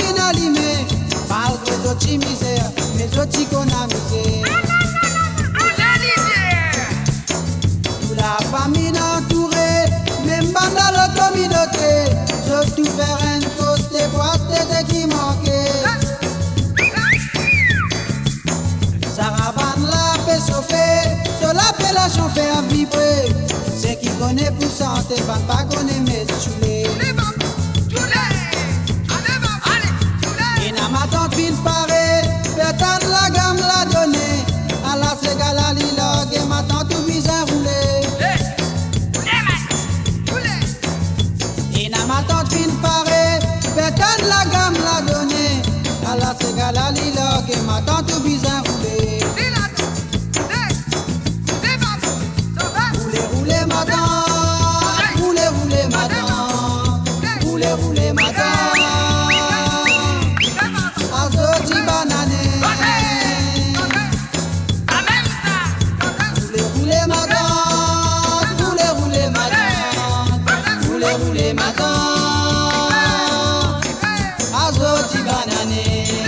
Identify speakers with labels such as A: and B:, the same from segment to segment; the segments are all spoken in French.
A: inalimé, malgré les autres misères, mais autres qu'on a misé. Toute la famille entourée, même dans la communauté, je tout faire un cause des voix, c'était qui manquait. Saravane la paix sauver, sur l'appellation faire vibrer. C'est qui connaît pour santé, pas connaît mes choulés. Et n'a ma tante ville parée, peut-être la gamme la donnée. À la ségale à l'île, et ma tante tout vise à rouler. Et n'a ma tante ville parée, peut-être la gamme la donnée. À la ségale à l'île, et ma tante tout vise à rouler. Roulez ma tante, roulez ma tante, roulez ma tante. Azoti banane. Roulez ma tante, roulez ma tante, roulez ma tante. Azoti banane.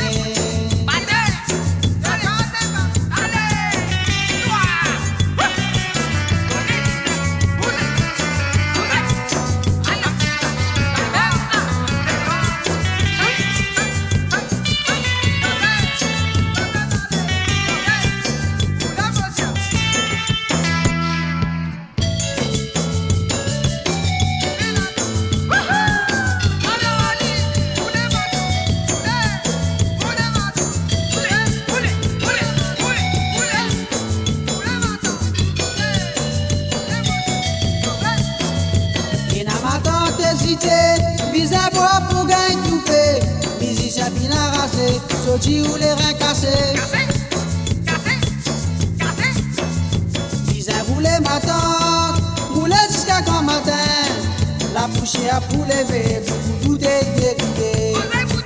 A: Bizarre pour gagner tout fait. Musicien fin arraché, sorti ou les reins cassés. Bizarre rouler ma tante, rouler jusqu'à quand matin. La poussière pour lever, pour tout dévider.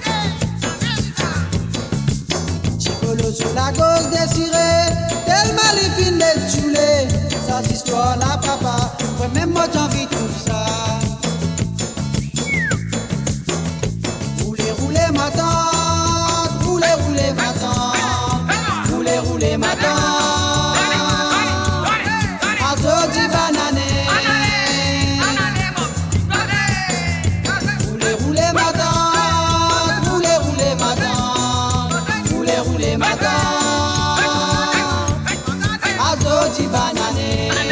A: Chicolo sur la gauche désirée, tellement les filles les choulés. Ça c'est histoire la papa, ouais même moi j'ai envie de tout ça. Ma tante, roulez ma tante, roulez ma tante. Azoti banane. Roulez ma tante, roulez ma tante, roulez ma tante. Azoti banane.